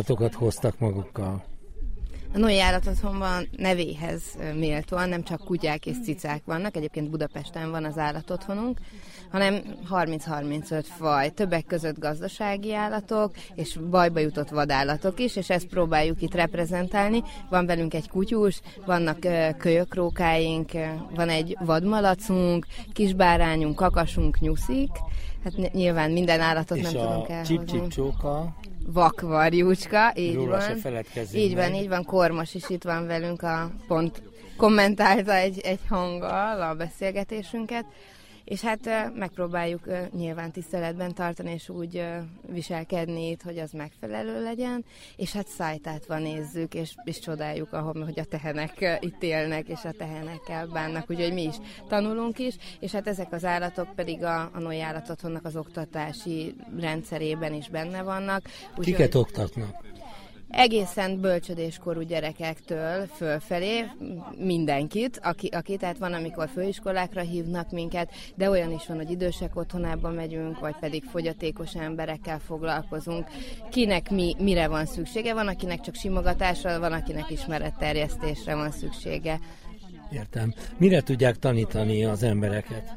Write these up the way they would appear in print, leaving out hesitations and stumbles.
állatokat hoztak magukkal? A Noé Állatotthonban nevéhez méltóan nem csak kutyák és cicák vannak, egyébként Budapesten van az állatotthonunk, hanem 30-35 faj, többek között gazdasági állatok, és bajba jutott vadállatok is, és ezt próbáljuk itt reprezentálni. Van velünk egy kutyus, vannak kölyökrókáink, van egy vadmalacunk, kisbárányunk, kakasunk, nyuszik. Hát nyilván minden állatot nem tudunk elhozni. És a csip-csip-csóka? Vakvarjúcska, így Róla van. Így van, Kormos is itt van velünk, pont kommentálta egy hanggal a beszélgetésünket, és hát megpróbáljuk nyilván tiszteletben tartani, és úgy viselkedni itt, hogy az megfelelő legyen, és hát szájtátva nézzük, és csodáljuk, hogy a tehenek itt élnek, és a tehenekkel bánnak, úgyhogy mi is tanulunk is, és hát ezek az állatok pedig a Noé Állatotthonnak az oktatási rendszerében is benne vannak. Kiket oktatnak? Egészen bölcsödéskorú gyerekektől fölfelé mindenkit, aki, tehát van, amikor főiskolákra hívnak minket, de olyan is van, hogy idősek otthonába megyünk, vagy pedig fogyatékos emberekkel foglalkozunk. Kinek mire van szüksége? Van, akinek csak simogatásra, van, akinek ismeretterjesztésre van szüksége. Értem. Mire tudják tanítani az embereket?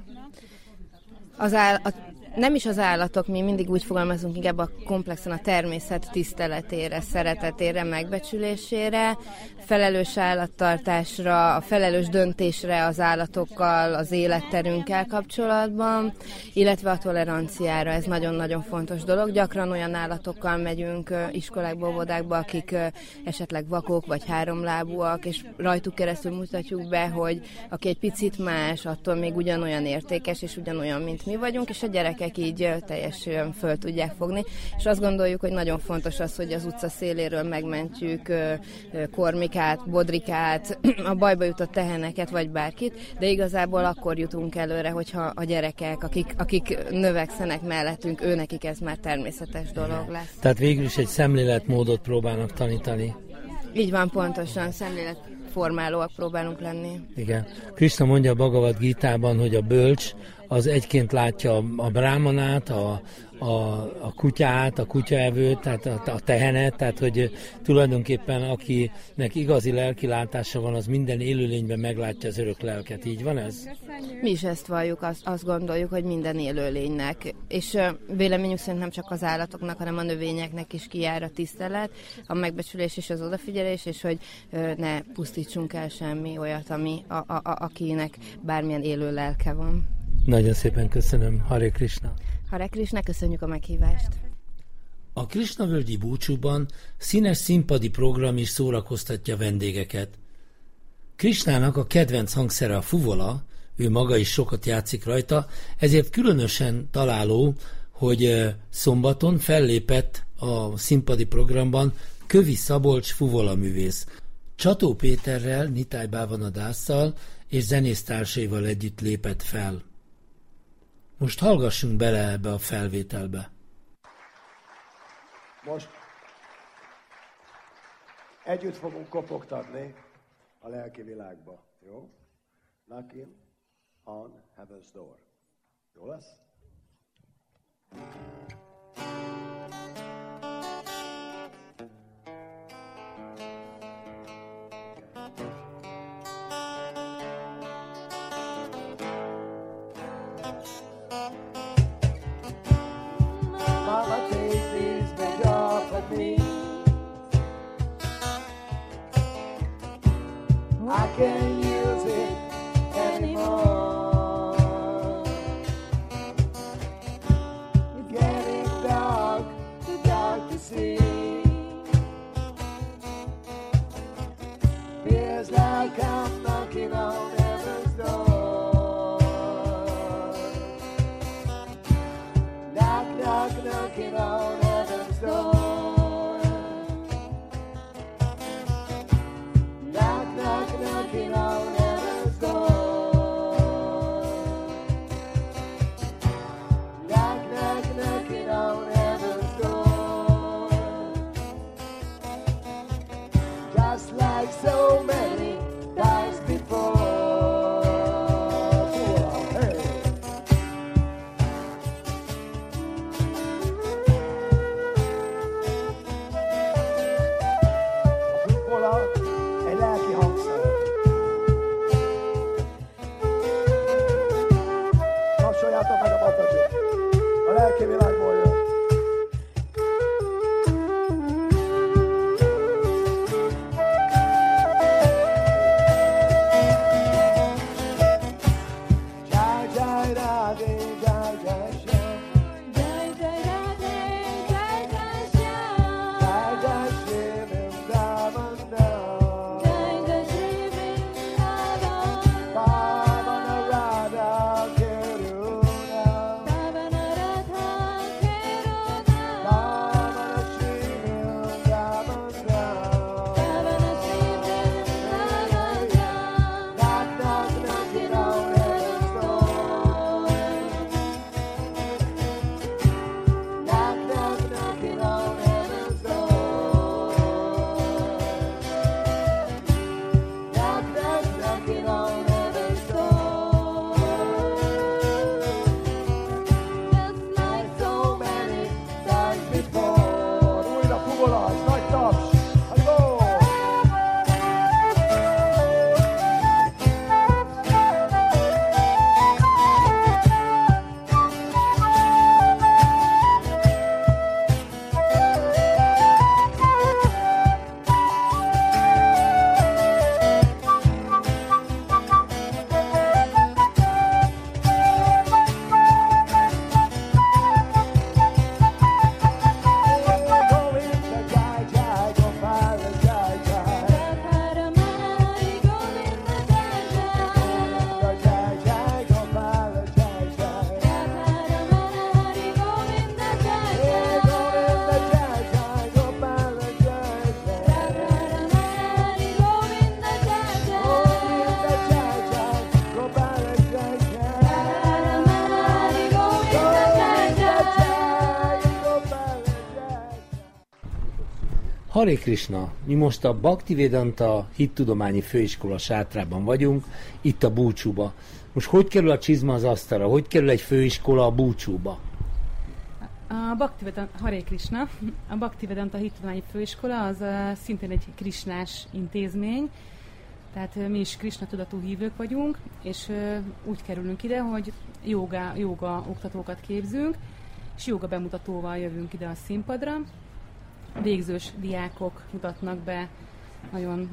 Nem is az állatok, mi mindig úgy fogalmazunk, inkább a komplexen a természet tiszteletére, szeretetére, megbecsülésére, felelős állattartásra, a felelős döntésre az állatokkal, az életterünkkel kapcsolatban, illetve a toleranciára, ez nagyon-nagyon fontos dolog. Gyakran olyan állatokkal megyünk iskolákba, óvodákba, akik esetleg vakok vagy háromlábúak, és rajtuk keresztül mutatjuk be, hogy aki egy picit más, attól még ugyanolyan értékes, és ugyanolyan, mint mi vagyunk, és a gyerekek így teljesen föl tudják fogni. És azt gondoljuk, hogy nagyon fontos az, hogy az utca széléről megmentjük Kormikát, Bodrikát, a bajba jutott teheneket, vagy bárkit, de igazából akkor jutunk előre, hogyha a gyerekek, akik növekszenek mellettünk, nekik ez már természetes dolog lesz. Tehát végül is egy szemléletmódot próbálnak tanítani. Így van, pontosan, szemléletformálóak próbálunk lenni. Igen. Krishna mondja a Bhagavad Gítában, hogy a bölcs az egyként látja a brámanát, a kutyát, a kutyaevőt, tehát a tehenet, tehát hogy tulajdonképpen akinek igazi lelkilátása van, az minden élőlényben meglátja az örök lelket. Így van ez? Mi is ezt valljuk, azt gondoljuk, hogy minden élőlénynek, és véleményünk szerint nem csak az állatoknak, hanem a növényeknek is kijár a tisztelet, a megbecsülés és az odafigyelés, és hogy ne pusztítsunk el semmi olyat, akinek bármilyen élő lelke van. Nagyon szépen köszönöm. Hare Krishna. Hare Krishna, köszönjük a meghívást. A Krishnavölgyi búcsúban színes színpadi program is szórakoztatja vendégeket. Krishnának a kedvenc hangszere a fuvola, ő maga is sokat játszik rajta, ezért különösen találó, hogy szombaton fellépett a színpadi programban Kövi Szabolcs fuvolaművész. Csató Péterrel, Nitály Bávanadásszal és zenésztársaival együtt lépett fel. Most hallgassunk bele ebbe a felvételbe. Most együtt fogunk kopogtatni a lelki világba, jó? Knocking on heaven's door. Jó lesz? Mama, take these big off of me. I can't use it anymore. It's getting dark, too dark to see. Feels like I'm knocking on heaven's door. Knock, knock, knocking on heaven's door. Knock, knock, knocking on heaven's door. Knock, knock, knocking on heaven's door. Just like so many times before. Hey. Balázs, nagy taps! Halló! Hare Krishna, mi most a Bhaktivedanta Hittudományi Főiskola sátrában vagyunk, itt a búcsúba. Most hogy kerül a csizma az asztalra? Hogy kerül egy főiskola a búcsúba? Hare Krishna, a Bhaktivedanta Hittudományi Főiskola az szintén egy krisnás intézmény, tehát mi is Krishna tudatú hívők vagyunk, és úgy kerülünk ide, hogy jóga oktatókat képzünk, és jóga bemutatóval jövünk ide a színpadra. Végzős diákok mutatnak be nagyon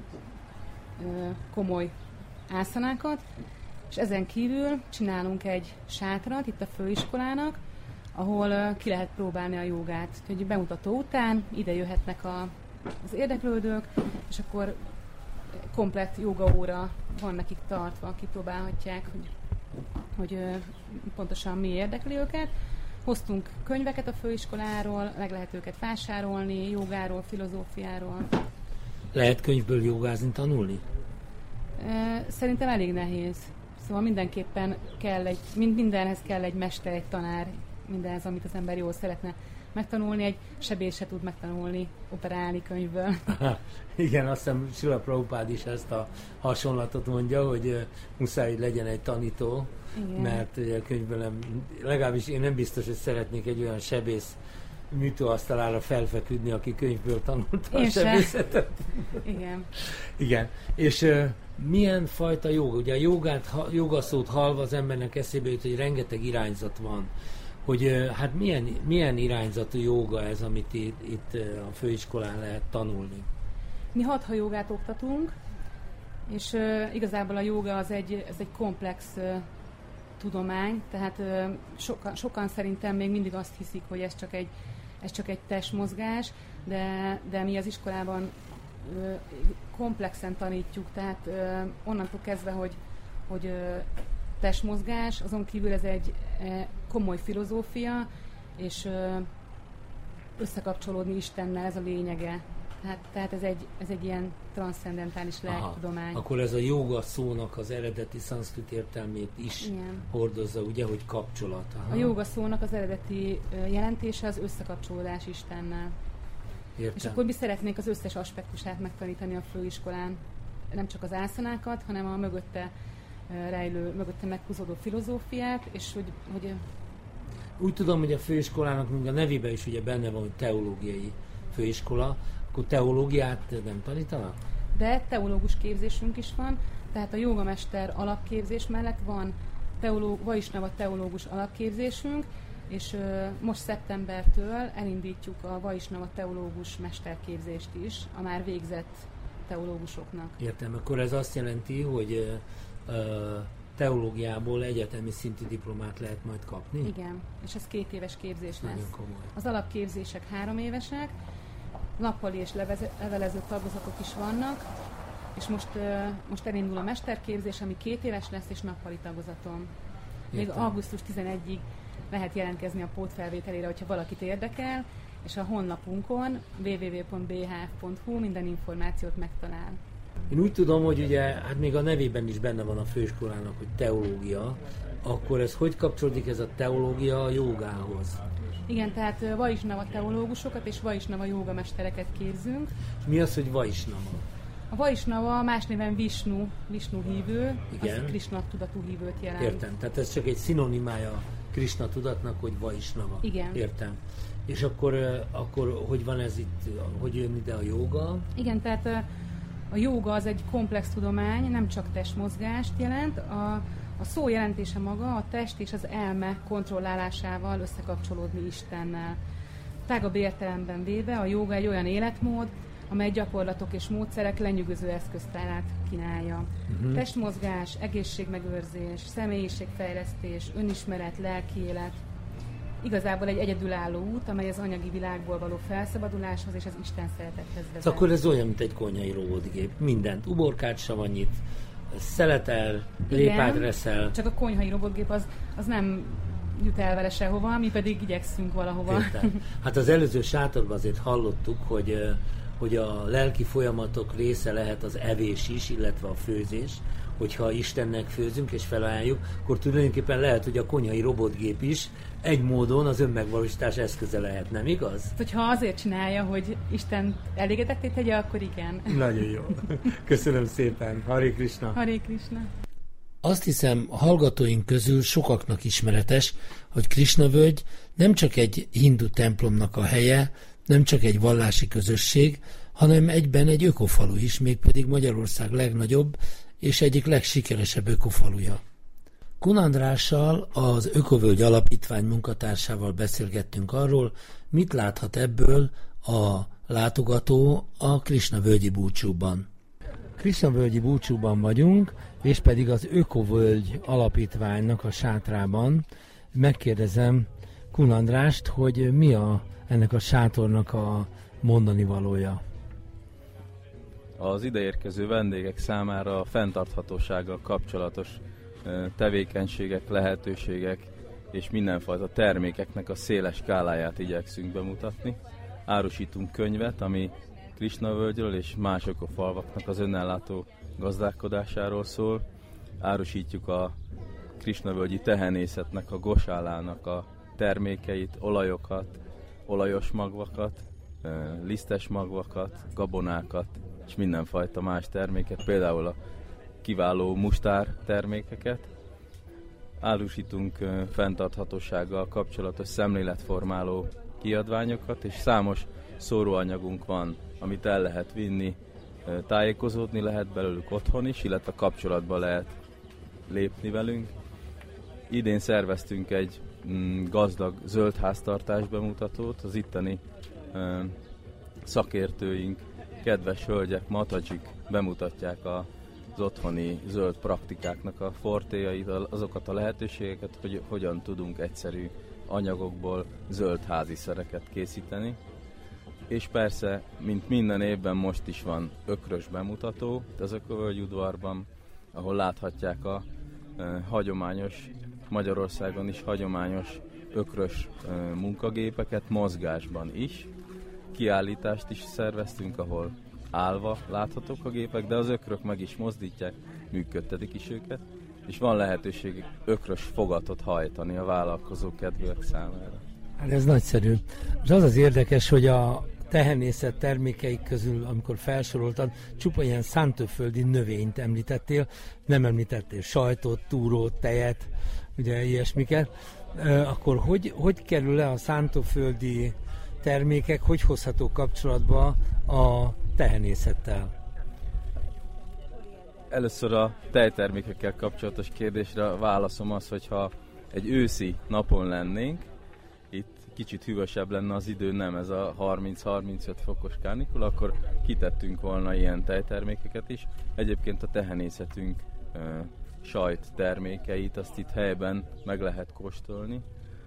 komoly ászanákat, és ezen kívül csinálunk egy sátrat itt a főiskolának, ahol ki lehet próbálni a jogát. Úgyhogy bemutató után ide jöhetnek az érdeklődők, és akkor komplett jogaóra van nekik tartva, kipróbálhatják, hogy pontosan mi érdekli őket. Hoztunk könyveket a főiskoláról, meg lehet őket vásárolni, jogáról, filozófiáról. Lehet könyvből jogázni, tanulni? Szerintem elég nehéz. Szóval mindenképpen mindenhez kell egy mester, egy tanár, mindenhez, amit az ember jól szeretne megtanulni. Egy sebész se tud megtanulni, operálni könyvből. Igen, azt hiszem Srila Prabhupád is ezt a hasonlatot mondja, hogy muszáj, hogy legyen egy tanító. Igen. Mert ugye a könyvből legalábbis én nem biztos, hogy szeretnék egy olyan sebész műtőasztalára felfeküdni, aki könyvből tanulta a sebészetet. Igen. Igen. És milyen fajta joga? Ugye a jogaszót hallva az embernek eszébe jut, hogy rengeteg irányzat van. Hogy hát milyen irányzatú joga ez, amit itt a főiskolán lehet tanulni? Mi hatha jogát oktatunk, és igazából a joga ez egy komplex tudomány, tehát sokan szerintem még mindig azt hiszik, hogy ez csak egy testmozgás, de mi az iskolában komplexen tanítjuk, tehát onnantól kezdve, hogy testmozgás, azon kívül ez egy komoly filozófia, és összekapcsolódni Istennel, ez a lényege. Tehát ez egy ilyen transzcendentális lelkitudomány. Akkor ez a joga szónak az eredeti szanszkrit értelmét is hordozza, ugye, hogy kapcsolat. A joga szónak az eredeti jelentése az összekapcsolódás Istennel. Értem. És akkor mi szeretnénk az összes aspektusát megtanítani a főiskolán. Nem csak az ászanákat, hanem a mögötte meghúzódó filozófiát, és hogy úgy tudom, hogy a főiskolának még a nevében is ugye benne van, hogy teológiai főiskola, akkor teológiát nem tanítanak? De teológus képzésünk is van, tehát a jogamester alapképzés mellett van Vaisnava teológus alapképzésünk, és most szeptembertől elindítjuk a Vaisnava teológus mesterképzést is a már végzett teológusoknak. Értem, akkor ez azt jelenti, hogy teológiából egyetemi szintű diplomát lehet majd kapni? Igen, és ez 2 éves képzés lesz. Nagyon komoly. Az alapképzések 3 évesek, nappali és levelező tagozatok is vannak, és most elindul a mesterképzés, ami 2 éves lesz, és nappali tagozaton. Még augusztus 11-ig lehet jelentkezni a pótfelvételére, hogyha valakit érdekel, és a honlapunkon www.bhf.hu minden információt megtalál. Én úgy tudom, hogy ugye, hát még a nevében is benne van a főiskolának, hogy teológia, akkor ez hogy kapcsolódik ez a teológia a jogához? Igen, tehát Vaisnava teológusokat és Vaisnava jogamestereket képzünk. Mi az, hogy Vaisnava? A Vaisnava más néven Visnu hívő, igen. Az Krishna tudatú hívőt jelent. Értem, tehát ez csak egy szinonimája Krishna tudatnak, hogy Vaisnava. Igen. Értem. És akkor hogy van ez itt, hogy jön ide a jóga? Igen, tehát a jóga az egy komplex tudomány, nem csak testmozgást jelent. A szó jelentése maga a test és az elme kontrollálásával összekapcsolódni Istennel. Tágabb értelemben véve a jóga egy olyan életmód, amely gyakorlatok és módszerek lenyűgöző eszköztárát kínálja. Testmozgás, egészségmegőrzés, személyiségfejlesztés, önismeret, lelkiélet. Igazából egy egyedülálló út, amely az anyagi világból való felszabaduláshoz és az Isten szeretethez vezet. Akkor ez olyan, mint egy konyhai robotgép. Mindent, uborkát sem annyit, szeletel, lépát reszel. Csak a konyhai robotgép az nem jut el vele sehova, mi pedig igyekszünk valahova. Értem. Hát az előző sátorban azért hallottuk, hogy a lelki folyamatok része lehet az evés is, illetve a főzés. Hogyha Istennek főzünk és felajánljuk, akkor tulajdonképpen lehet, hogy a konyhai robotgép is egy módon az önmegvalósítás eszköze lehet, nem igaz? Hogyha azért csinálja, hogy Isten elégedetté tegye, akkor igen. Nagyon jó. Köszönöm szépen. Hare Krishna. Hare Krishna. Azt hiszem, a hallgatóink közül sokaknak ismeretes, hogy Krisna-völgy nem csak egy hindu templomnak a helye, nem csak egy vallási közösség, hanem egyben egy ökofalu is, mégpedig Magyarország legnagyobb és egyik legsikeresebb ökofaluja. Kun Andrással, az Ökovölgy Alapítvány munkatársával beszélgettünk arról, mit láthat ebből a látogató a Krisna-völgyi búcsúban. Krisna-völgyi búcsúban vagyunk, és pedig az Ökovölgy Alapítványnak a sátrában. Megkérdezem Kun Andrást, hogy mi ennek a sátornak a mondani valója. Az ideérkező vendégek számára a fenntarthatósággal kapcsolatos tevékenységek, lehetőségek és mindenfajta termékeknek a széles skáláját igyekszünk bemutatni. Árusítunk könyvet, ami Krisna-völgyről és más ökofalvaknak az önellátó gazdálkodásáról szól. Árusítjuk a Krisna-völgyi tehenészetnek, a gosálának a termékeit, olajokat, olajos magvakat, lisztes magvakat, gabonákat és mindenfajta más terméket, például a kiváló mustár termékeket. Árusítunk fenntarthatósággal kapcsolatos szemléletformáló kiadványokat, és számos szóróanyagunk van, amit el lehet vinni, tájékozódni lehet belőlük otthon is, illetve kapcsolatba lehet lépni velünk. Idén szerveztünk egy gazdag zöld háztartás bemutatót, az itteni szakértőink, kedves hölgyek, matajik bemutatják az otthoni zöld praktikáknak a fortéjait, azokat a lehetőségeket, hogy hogyan tudunk egyszerű anyagokból zöld háziszereket készíteni. És persze, mint minden évben most is van ökrös bemutató az Ökovölgy udvarban, ahol láthatják a hagyományos, Magyarországon is hagyományos ökrös munkagépeket mozgásban is. Kiállítást is szerveztünk, ahol állva láthatók a gépek, de az ökrök meg is mozdítják, működtetik is őket, és van lehetőség ökrös fogatot hajtani a vállalkozó kedvűek számára. Hát ez nagyszerű. És az az érdekes, hogy a tehenészet termékeik közül, amikor felsoroltad, csupa ilyen szántóföldi növényt említettél, nem említettél sajtot, túrót, tejet, ugye ilyesmiket. Akkor hogy kerül le a szántóföldi termékek, hogy hozható kapcsolatba a tehenészettel? Először a tejtermékekkel kapcsolatos kérdésre a válaszom az, hogyha egy őszi napon lennénk, itt kicsit hűvösebb lenne az idő, nem ez a 30-35 fokos kánikula, akkor kitettünk volna ilyen tejtermékeket is. Egyébként a tehenészetünk sajt termékeit, azt itt helyben meg lehet kóstolni.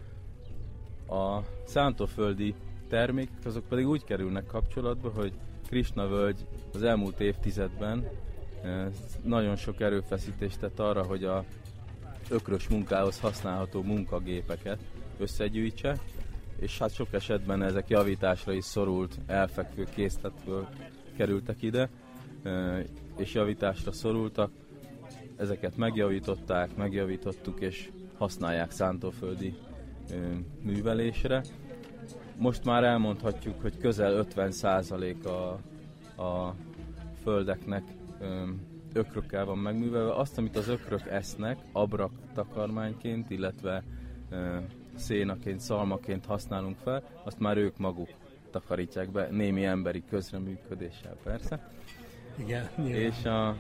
A szántóföldi termékek azok pedig úgy kerülnek kapcsolatba, hogy Krisna-völgy az elmúlt évtizedben nagyon sok erőfeszítést tett arra, hogy a ökrös munkához használható munkagépeket összegyűjtse, és hát sok esetben ezek javításra is szorult, elfekvő készletből kerültek ide, és javításra szorultak. Ezeket megjavítottuk, és használják szántóföldi művelésre. Most már elmondhatjuk, hogy közel 50% a földeknek ökrökkel van megművelve. Azt, amit az ökrök esznek, abrak takarmányként, illetve szénaként, szalmaként használunk fel, azt már ők maguk takarítják be, némi emberi közreműködéssel persze. Igen. És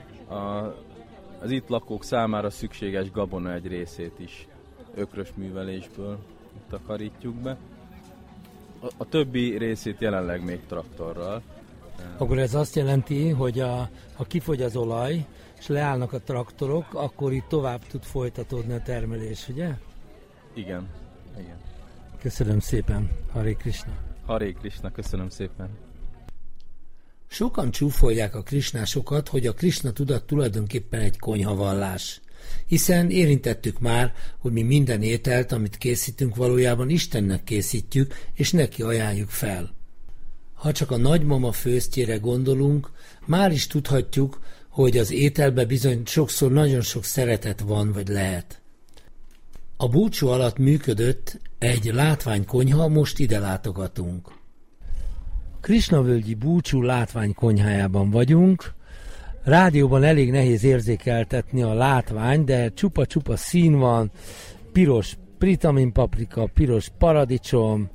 az itt lakók számára szükséges gabona egy részét is ökrös művelésből takarítjuk be. A többi részét jelenleg még traktorral. Akkor ez azt jelenti, hogy ha kifogy az olaj, és leállnak a traktorok, akkor itt tovább tud folytatódni a termelés, ugye? Igen. Köszönöm szépen, Hare Krishna. Hare Krishna, köszönöm szépen. Sokan csúfolják a krisnásokat, hogy a Krishna tudat tulajdonképpen egy konyhavallás. Hiszen érintettük már, hogy mi minden ételt, amit készítünk, valójában Istennek készítjük, és neki ajánljuk fel. Ha csak a nagymama főztjére gondolunk, már is tudhatjuk, hogy az ételben bizony sokszor nagyon sok szeretet van, vagy lehet. A búcsú alatt működött egy látványkonyha, most ide látogatunk. Krisnavölgyi búcsú látványkonyhájában vagyunk. Rádióban elég nehéz érzékeltetni a látvány, de csupa-csupa szín van, piros pritaminpaprika, piros paradicsom,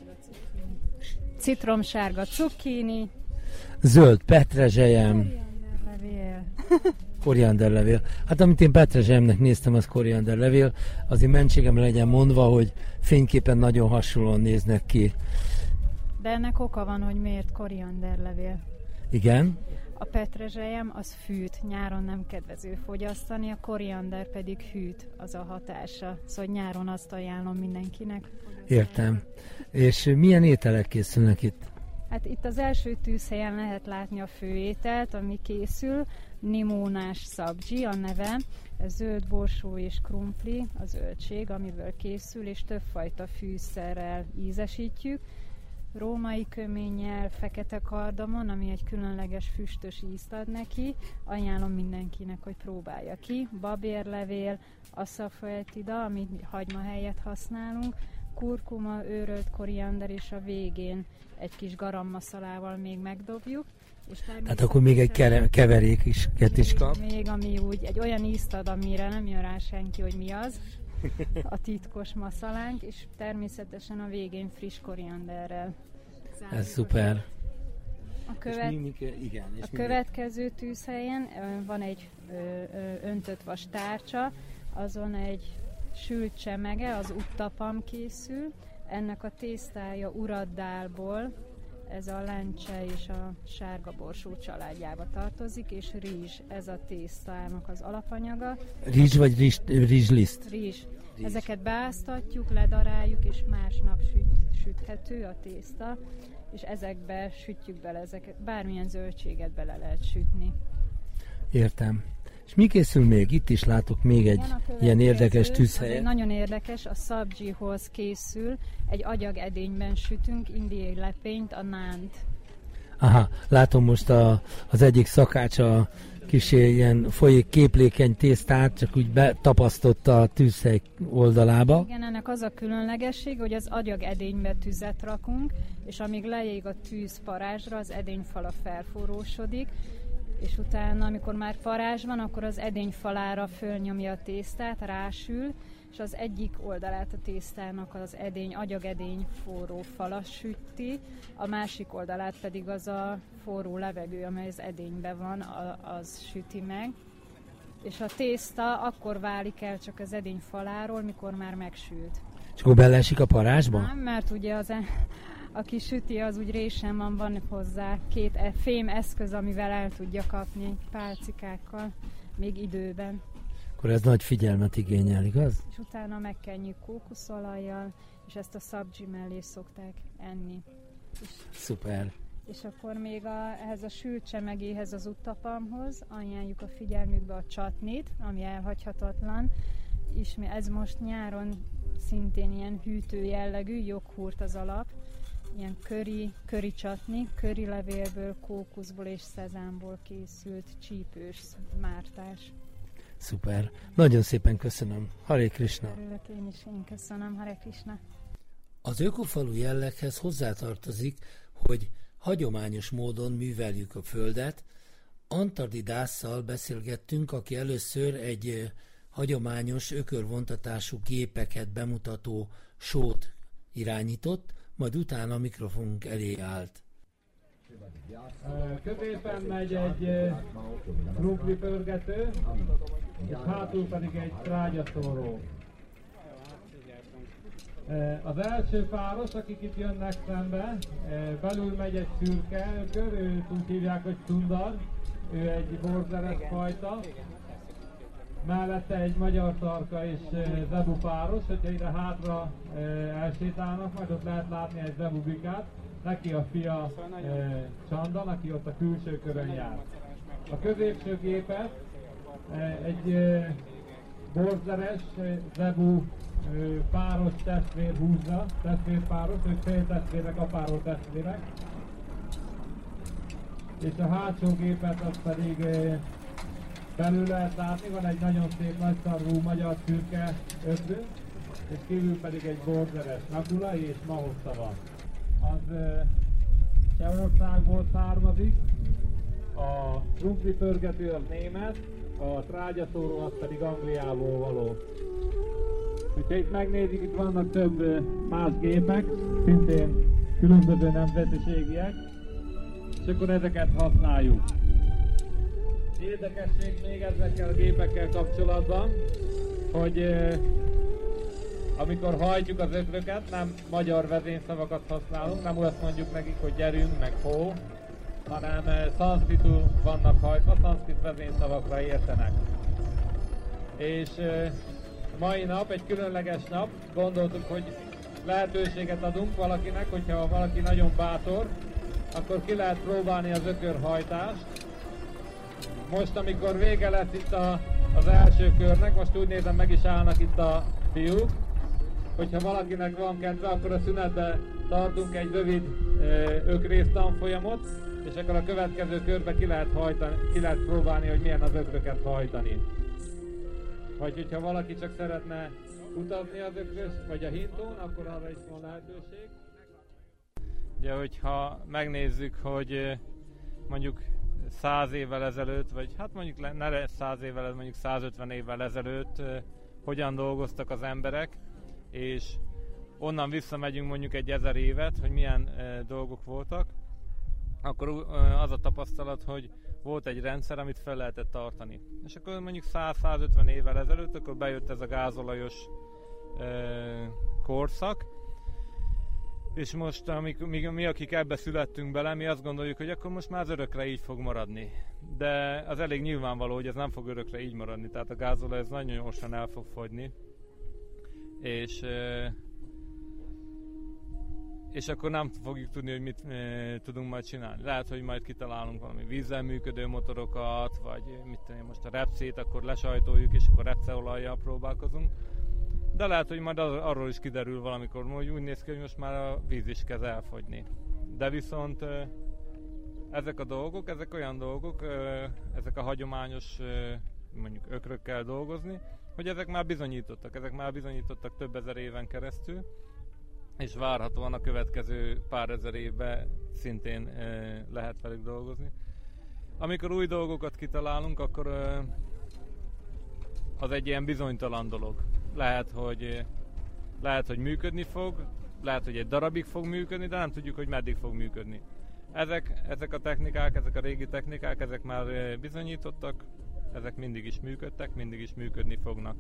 citromsárga cukkini, zöld petrezselyem, korianderlevél. Hát amit én petrezselyemnek néztem, az korianderlevél. Azért mentségem legyen mondva, hogy fényképen nagyon hasonlóan néznek ki. De ennek oka van, hogy miért korianderlevél. Igen? A petrezselyem az fűt, nyáron nem kedvező fogyasztani, a koriander pedig hűt, az a hatása. Szóval nyáron azt ajánlom mindenkinek. Értem. És milyen ételek készülnek itt? Hát itt az első tűzhelyen lehet látni a főételt, ami készül, nimónás szabdzsi a neve, ez zöld borsó és krumpli, a zöldség, amiből készül, és többfajta fűszerrel ízesítjük. Római köménnyel, fekete kardamon, ami egy különleges füstös ízt ad neki. Ajánlom mindenkinek, hogy próbálja ki. Babérlevél, asafoetida, amit hagyma helyett használunk, kurkuma, őrölt koriander, és a végén egy kis garammasszalával még megdobjuk. És tehát akkor még egy keverék is kap. Még ami úgy egy olyan ízt ad, amire nem jön rá senki, hogy mi az. A titkos maszalánk, és természetesen a végén friss korianderrel. Ez szuper. A következő tűzhelyen van egy öntött vas tárcsa, azon egy sült csemege, az uttapam készül. Ennek a tésztája uraddálból, ez a lencse és a sárga borsó családjába tartozik, és rizs, ez a tésztának az alapanyaga. Rizs vagy rizsliszt? Rizs. Ezeket beáztatjuk, ledaráljuk, és másnap süthető a tészta, és ezekbe sütjük bele, bármilyen zöldséget bele lehet sütni. Értem. És mi készül még? Itt is látok még egy ilyen érdekes tűzhelyet. Nagyon érdekes, a szabdzsihoz készül, egy agyagedényben sütünk indiai lepényt, a nánt. Aha, látom most az egyik szakács a kis ilyen folyék képlékeny tésztát csak úgy betapasztotta a tűzhely oldalába. Igen, ennek az a különlegesség, hogy az agyagedénybe tüzet rakunk, és amíg leég a tűz parázsra, az edényfala felforrósodik, és utána, amikor már parázs van, akkor az edényfalára fölnyomja a tésztát, rásül, és az egyik oldalát a tésztának az agyagedény forró fala süti, a másik oldalát pedig az a forró levegő, amely az edényben van, az süti meg. És a tészta akkor válik el csak az edény faláról, mikor már megsült. És akkor beleesik a parázsba? Nem, mert ugye aki süti, az úgy résen van hozzá 2 fém eszköz, amivel el tudja kapni pálcikákkal, még időben. Akkor ez nagy figyelmet igényel, igaz? És utána megkenjük kókuszolajjal, és ezt a szabdzsi mellé szokták enni. Szuper. És akkor még ehhez a sült csemegéhez, az uttapamhoz ajánljuk a figyelmükbe a csatnit, ami elhagyhatatlan, és ez most nyáron szintén ilyen hűtő jellegű, joghurt az alap, ilyen köri csatni, körilevélből, kókuszból és szezámból készült csípős mártás. Szuper. Nagyon szépen köszönöm. Hare Krishna. Én köszönöm. Hare Krishna. Az ökofalu jelleghez hozzátartozik, hogy hagyományos módon műveljük a földet. Antardi Dásszal beszélgettünk, aki először egy hagyományos ökörvontatású gépeket bemutató sót irányított, majd utána a mikrofonunk elé állt. Középen megy egy krumpli pörgető, és hátul pedig egy trágyaszóró. Az első páros, akik itt jönnek szembe, belül megy egy szürke ökör, őt úgy hívják, hogy Sundar, ő egy borzeres fajta. Mellette egy magyar tarka és zebu páros, hogyha ide hátra elsétálnak, majd ott lehet látni egy zebu bikát. Neki a fia Csandan, aki ott a külső körön jár. A középső gépet egy borzeres zebu páros testvér húzza, testvérpáros, ők féltestvérek, apáról testvérek. És a hátsó gépet azt pedig belül lehet látni, van egy nagyon szép nagyszarvú magyar szürke ökrünk, és kívül pedig egy borzeres Nakula és Mahossza van. Az Csehországból származik, a krumpli pörgető az német, a trágyaszóró az pedig Angliából való. Ha itt megnézik, itt vannak több más gépek, szintén különböző nemzetiségiek, és akkor ezeket használjuk. Érdekesség még ezekkel a gépekkel kapcsolatban, hogy amikor hajtjuk az ökröket, nem magyar vezényszavakat használunk, nem azt mondjuk nekik, hogy gyerünk, meg hó, hanem szanszkritul vannak hajtva, szanszkrit vezényszavakra értenek. És mai nap egy különleges nap, gondoltuk, hogy lehetőséget adunk valakinek, hogyha valaki nagyon bátor, akkor ki lehet próbálni az ökörhajtást. Most, amikor vége lesz itt az első körnek, most úgy nézem, meg is állnak itt a fiúk, hogyha valakinek van kedve, akkor a szünetben tartunk egy rövid ökrész tanfolyamot, és akkor a következő körbe ki lehet próbálni, hogy milyen az ökröket hajtani. Vagy hogyha valaki csak szeretne utazni az ökrös, vagy a hintón, akkor arra is van lehetőség. Ugye, hogyha megnézzük, hogy mondjuk 100 évvel ezelőtt, vagy hát mondjuk ne 100 évvel, mondjuk 150 évvel ezelőtt hogyan dolgoztak az emberek, és onnan visszamegyünk mondjuk egy 1000 évet, hogy milyen dolgok voltak, akkor az a tapasztalat, hogy volt egy rendszer, amit fel lehetett tartani. És akkor mondjuk 100-150 évvel ezelőtt, akkor bejött ez a gázolajos korszak, és most, mi akik ebbe születtünk bele, mi azt gondoljuk, hogy akkor most már az örökre így fog maradni. De az elég nyilvánvaló, hogy ez nem fog örökre így maradni, tehát a gázolaj ez nagyon gyorsan el fog fogyni. És akkor nem fogjuk tudni, hogy mit tudunk majd csinálni. Lehet, hogy majd kitalálunk valami vízzel működő motorokat, vagy mit tudom, most a repcét akkor lesajtoljuk, és akkor repceolajjal próbálkozunk. De lehet, hogy majd arról is kiderül valamikor, hogy úgy néz ki, hogy most már a víz is kezd elfogyni. De viszont ezek a dolgok, ezek olyan dolgok, ezek a hagyományos mondjuk ökrökkel dolgozni, hogy ezek már bizonyítottak több ezer éven keresztül, és várhatóan a következő pár ezer évben szintén lehet velük dolgozni. Amikor új dolgokat kitalálunk, akkor az egy ilyen bizonytalan dolog. Lehet, hogy működni fog, lehet, hogy egy darabig fog működni, de nem tudjuk, hogy meddig fog működni. Ezek a technikák, ezek a régi technikák, ezek már bizonyítottak, ezek mindig is működtek, mindig is működni fognak.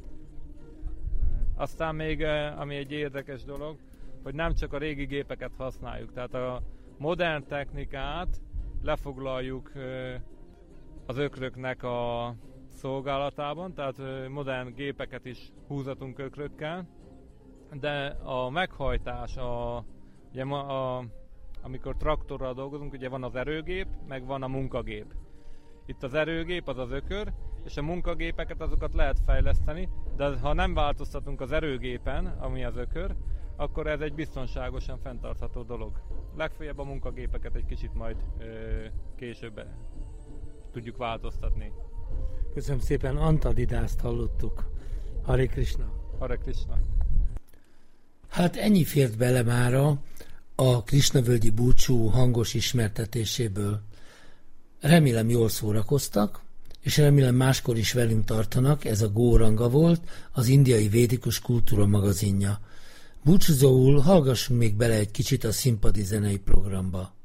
Aztán még, ami egy érdekes dolog, hogy nem csak a régi gépeket használjuk, tehát a modern technikát lefoglaljuk az ökröknek a szolgálatában, tehát modern gépeket is húzatunk ökrökkel, de a meghajtás, ugye amikor traktorral dolgozunk, ugye van az erőgép, meg van a munkagép. Itt az erőgép, az az ökör, és a munkagépeket azokat lehet fejleszteni, de ha nem változtatunk az erőgépen, ami az ökör, akkor ez egy biztonságosan fenntartható dolog. Legfeljebb a munkagépeket egy kicsit majd később tudjuk változtatni. Köszönöm szépen, Antadidászt hallottuk. Hare Krishna. Hare Krishna. Hát ennyi fért bele mára a Krisnavölgyi búcsú hangos ismertetéséből. Remélem jól szórakoztak, és remélem máskor is velünk tartanak, ez a Góranga volt, az indiai védikus kultúra magazinja. Búcsúzóul hallgassunk még bele egy kicsit a színpadi zenei programba.